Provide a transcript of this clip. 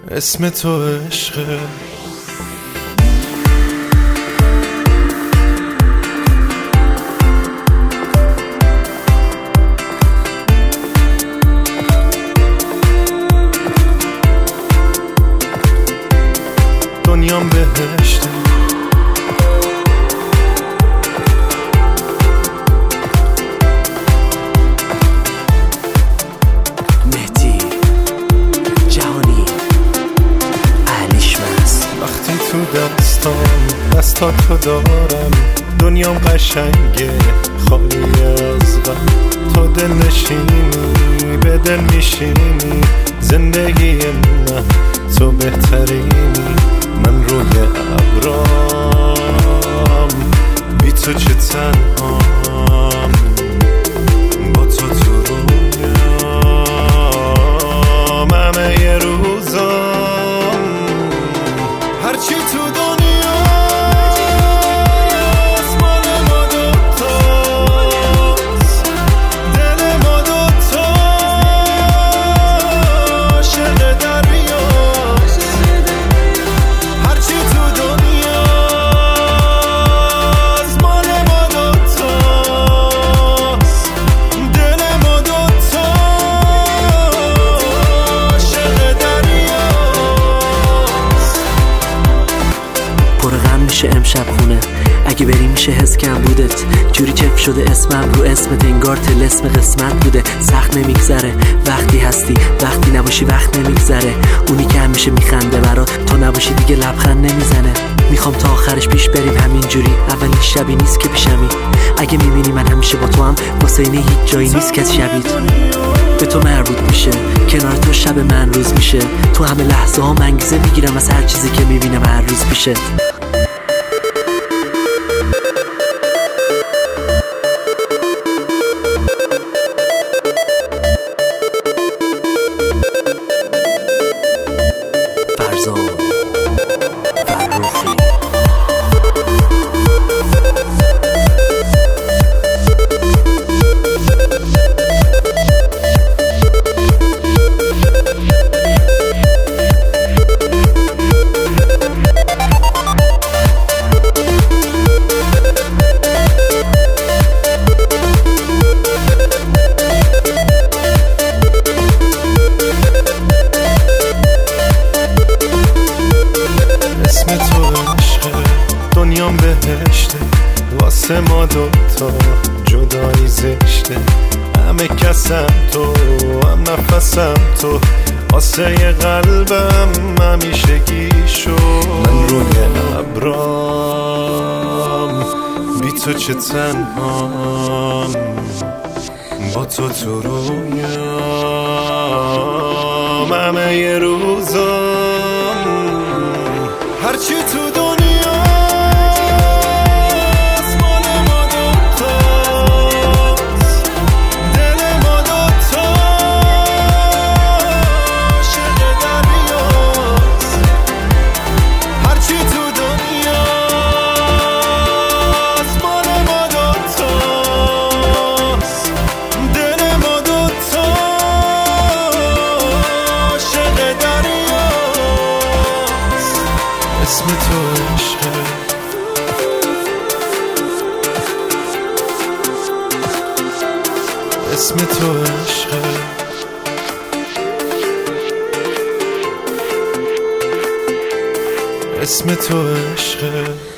اسم تو عشقه. دنیام بهشته، مهدی جهانی اهلیش مست. وقتی تو دستاتو دارم دنیام قشنگه خالی از غم. تو دل نشینی به دل میشینی، زندگی من تو بهترینی. من روی ابرام بی تو چه تنهام، با تو تو رویام همه یه روزام. هرچی تو دنیا مال ما دوتاست، دل ما دوتاست، عشق دریاست. هرچی تو دنیا مال ما دوتاست، دل ما دوتاست، عشق دریاست. پر غم میشه امشب خونه، اگه بری میشه حس کم بودت. جوری چپ شده اسمم رو اسمت، انگار طلسم قسمت بوده. سخت نمیگذره وقتی هستی، وقتی نباشی وقت نمیگذره. اونی که همیشه میخنده برات، تو نباشی دیگه لبخند نمیزنه. میخوام تا آخرش پیش بریم همینجوری، اولین شبی نیست که پیشمی. اگه میبینی من همیشه با تو هم، واسه اینه هیچ جایی نیست که شبیت به تو مربوط میشه. کنار تو شب من روز میشه، تو همه لحظه ها انگیزه میگیرم از هر چیزی که میبینم هر روز پیشه. فرزان فرخی اسم تو عشقه، دنیام بهشته. واسه ما دوتا جدایی زشته، همه کسم تو هم نفسم تو. واسه یه قلبم همیشگی شو. من روی ابرام بی تو چه تنهام، با تو تو رویام همه یه روزام. هرچی تو دنیا مال ما دوتاست، دل ما دوتاست، عشق دریاست. هرچی تو دنیا مال ما دوتاست، دل ما دوتاست، عشق دریاست. اسم تو عشقه، اسم تو عشقه. اسم تو عشقه.